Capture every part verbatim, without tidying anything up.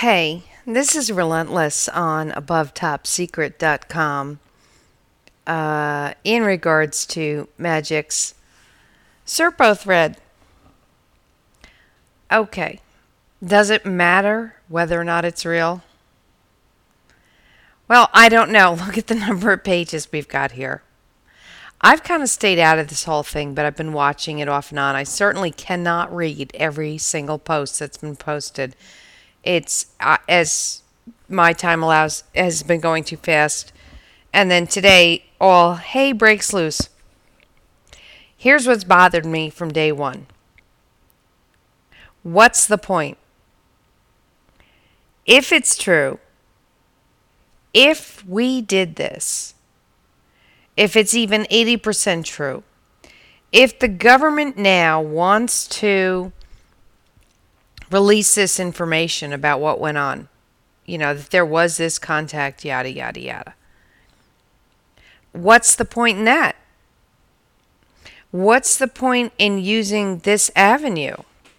Hey, this is Relentless on above top secret dot com uh, in regards to Magic's Serpo thread. Okay, does it matter whether or not it's real? Well, I don't know. Look at the number of pages we've got here. I've kind of stayed out of this whole thing, but I've been watching it off and on. I certainly cannot read every single post that's been posted. It's, uh, as my time allows, has been going too fast. And then today, all hay breaks loose. Here's what's bothered me from day one. What's the point? If it's true, if we did this, if it's even eighty percent true, if the government now wants to release this information about what went on, you know, that there was this contact, yada, yada, yada, what's the point in that? What's the point in using this avenue?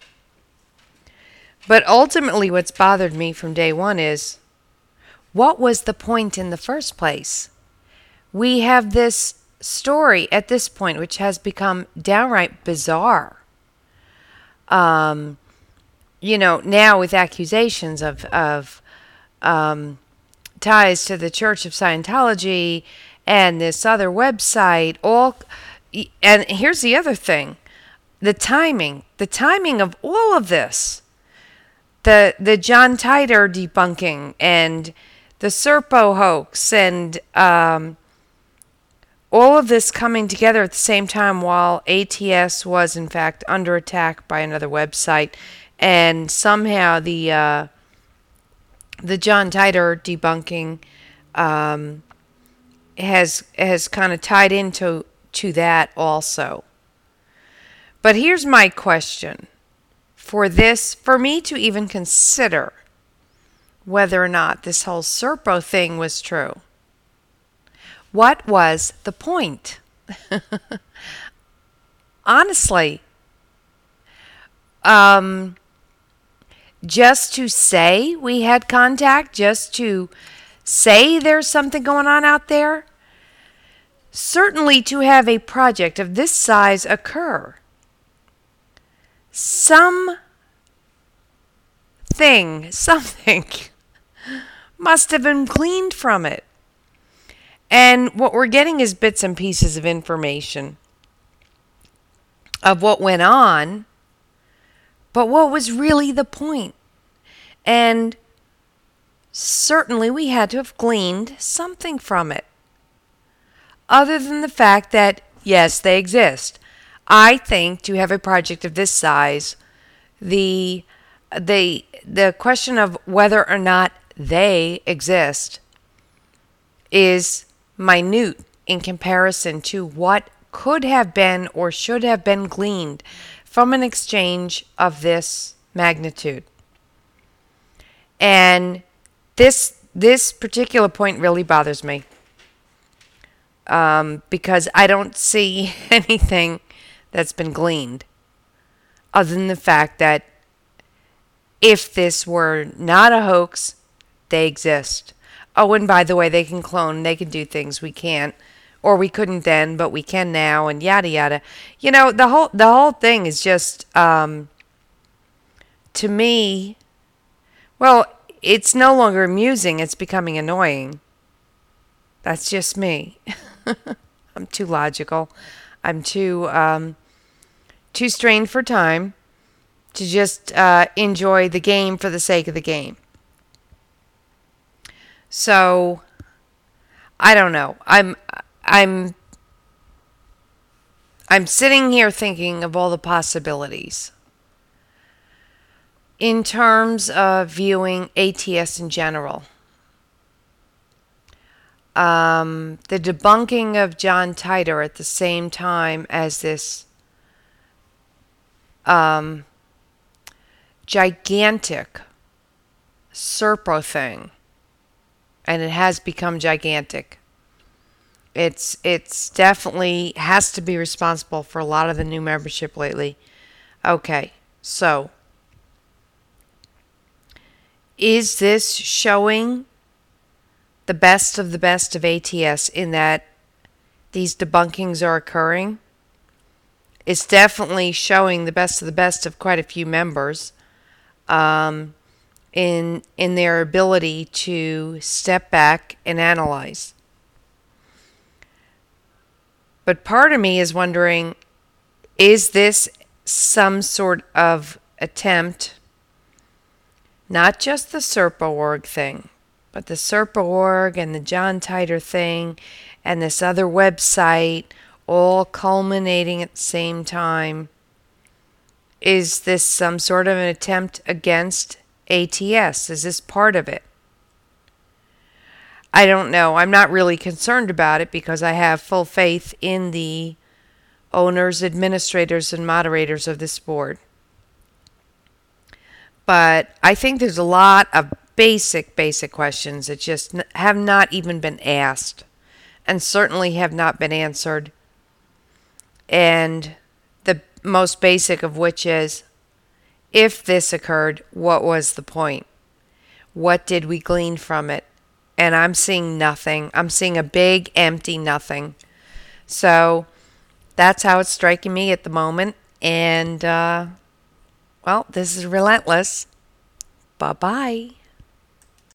But ultimately, what's bothered me from day one is, what was the point in the first place? We have this story at this point, which has become downright bizarre. Um, you know, now with accusations of, of um, ties to the Church of Scientology and this other website, all, and here's the other thing, the timing, the timing of all of this, the the John Titor debunking and the Serpo hoax and um, all of this coming together at the same time while A T S was in fact under attack by another website, and somehow the uh, the John Titor debunking um, has has kind of tied into to that also. But here's my question for this, for me to even consider whether or not this whole Serpo thing was true. What was the point? Honestly, um, just to say we had contact, just to say there's something going on out there? Certainly to have a project of this size occur, some thing, something must have been gleaned from it. And what we're getting is bits and pieces of information of what went on, but what was really the point? And certainly we had to have gleaned something from it, other than the fact that, yes, they exist. I think to have a project of this size, the the the question of whether or not they exist is minute in comparison to what could have been or should have been gleaned from an exchange of this magnitude. And this this particular point really bothers me, um, because I don't see anything that's been gleaned other than the fact that if this were not a hoax, they exist. Oh, and by the way, they can clone, they can do things we can't, or we couldn't then, but we can now, and yada yada. You know, the whole the whole thing is just, um, to me, well, it's no longer amusing, it's becoming annoying. That's just me. I'm too logical. I'm too um, too strained for time to just uh, enjoy the game for the sake of the game. So, I don't know. I'm I'm I'm sitting here thinking of all the possibilities in terms of viewing A T S in general. Um, the debunking of John Titor at the same time as this um, gigantic Serpo thing. And it has become gigantic. It's it's definitely has to be responsible for a lot of the new membership lately. Okay, so Is this showing the best of the best of A T S in that these debunkings are occurring? It's definitely showing the best of the best of quite a few members um, in in their ability to step back and analyze. But part of me is wondering, is this some sort of attempt, not just the Serpa org thing, but the Serpa org and the John Titor thing and this other website all culminating at the same time? Is this some sort of an attempt against A T S? Is this part of it? I don't know. I'm not really concerned about it because I have full faith in the owners, administrators, and moderators of this board. But I think there's a lot of basic, basic questions that just have not even been asked and certainly have not been answered. And the most basic of which is, if this occurred, what was the point? What did we glean from it? And I'm seeing nothing. I'm seeing a big, empty nothing. So that's how it's striking me at the moment. And, uh, well, this is Relentless. Bye-bye.